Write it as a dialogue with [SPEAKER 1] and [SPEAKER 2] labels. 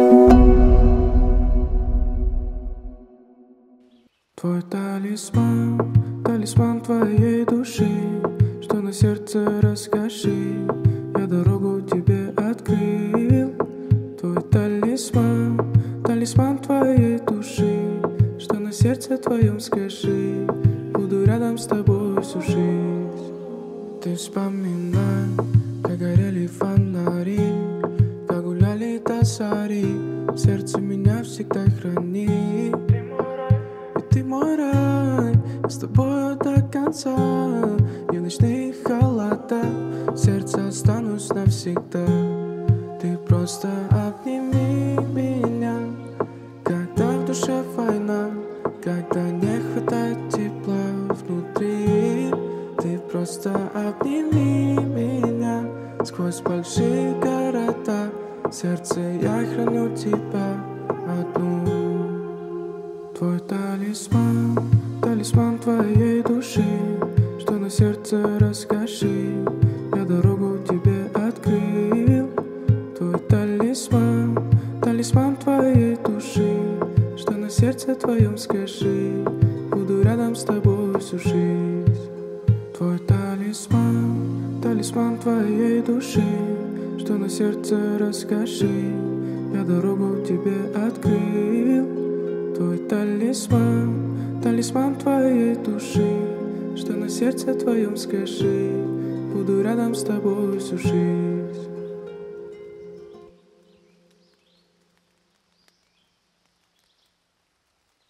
[SPEAKER 1] Твой талисман, талисман твоей души, что на сердце расскажи, я дорогу тебе открыл. Твой талисман, талисман твоей души, что на сердце твоем скажи, буду рядом с тобой всю жизнь. Ты вспоминай, как горели фонари, как гуляли до зари, в сердце меня всегда храни. Ты мой рай, с тобою до конца, и в ночные холода в сердце останусь навсегда. Ты просто обними меня, когда в душе война, когда не хватает тепла внутри. Ты просто обними меня сквозь большие города, в сердце я храню тебя одну. Твой талисман, талисман твоей души, что на сердце расскажи, я дорогу тебе открыл. Твой талисман, талисман твоей души, что на сердце твоем скажи, буду рядом с тобой всю жизнь. Твой талисман, талисман твоей души, что на сердце расскажи, я дорогу тебе открыл. Твой талисман, талисман твоей души, что на сердце твоем скажи, буду рядом с тобой всю жизнь.